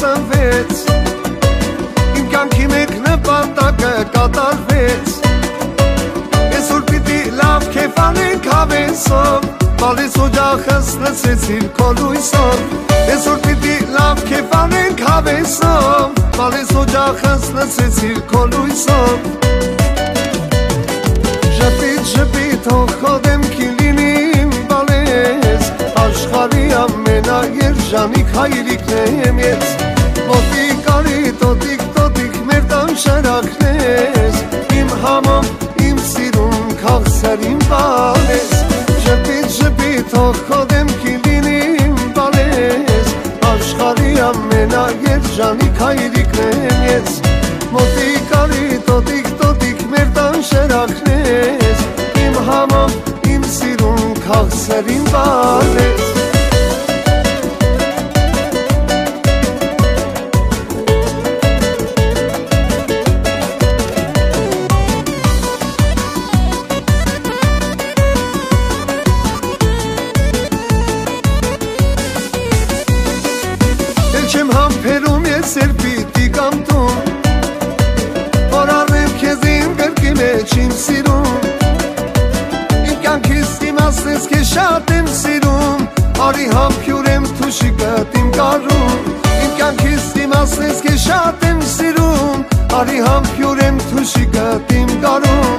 ծնվեց, իմ կյանքի մեկ նպատակը կատարվեց, այսօր պիտի լավ քեֆ անենք հավեսով, բալես օջախս լցրեցիր քո լույսով, այսօր պիտի լավ քեֆ անենք հավեսով, բալես օջախս լցրեցիր քո լույսով, ժպիտ ժպիտ թող քո դեմքին լինի իմ բալես, աշխարհի ամենաերջանիկ հայրիկն եմ ես, մոտիկ արի տոտիկ տոտիկ մեր տան շարակնես, իմ համով իմ սիրուն քաղցրին բալես, ժպիտ ժպիտ թող քո դեմքին լինի իմ բալես, աշխարհի ամենաերջանիկ հայրիկն եմ ես, մոտիկ արի տոտիկ տոտիկ մեր տան շարակնես, իմ համով իմ սիրուն քաղցրին բալես, չեմ համբերում ես երբիտի կամտում, որ առնեմ քեզ իմ գրկի մեջ իմ սիրում, իմ կյանքիս իմացնես քեզ շատ եմ սիրում, արի համբյուրեմ թուշիկըտ իմ կարում, իմ կյանքիս իմացնես քեզ շատ եմ սիրում, արի համբյուրեմ թուշիկըտ իմ կարում,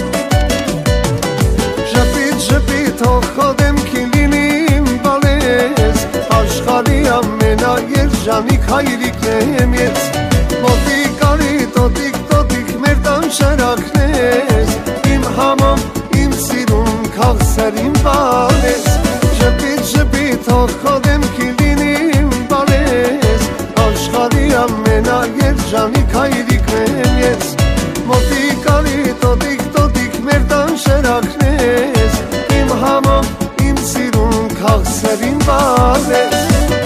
ժպիտ ժպիտ թող քո դեմքին լինի իմ բալես, աշխարհի ամենաերջանիկ հայրիկն եմ ես, մոտիկ արի տոտիկ տոտիկ մեր տան շարակնես, իմ համով իմ սիրուն քաղցրին բալես, ժպիտ ժպիտ թող քո դեմքին լինի իմ բալես, աշխարհի ամենաերջանիկ հայրիկն եմ ես, մոտիկ արի տոտիկ տոտիկ մեր տան շարակնես, իմ համով իմ սիրուն քաղցրին բալես,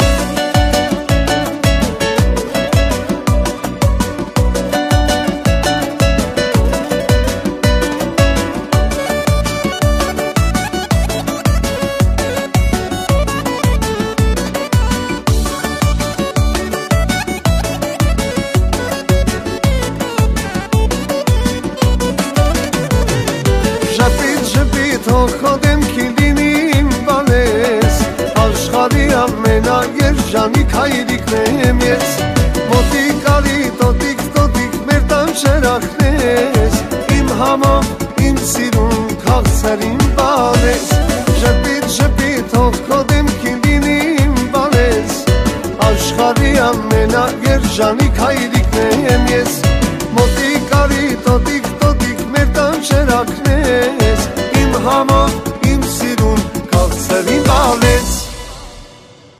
թող քո դեմքին լինի իմ բալես, աշխարհի ամենաերջանիկ հայրիկն եմ ես, մոտիկ արի տոտիկ տոտիկ մեր տան շարակնես, իմ համով իմ սիրուն քաղցրին բալես, ժպիտ ժպիտ թող քո դեմքին լինի իմ բալես, աշխարհի ամենաերջանիկ հայրիկն եմ ես, մոտիկ արի տոտիկ տոտիկ մեր տան շարակնես, համով իմ սիրուն քաղցրին բալես,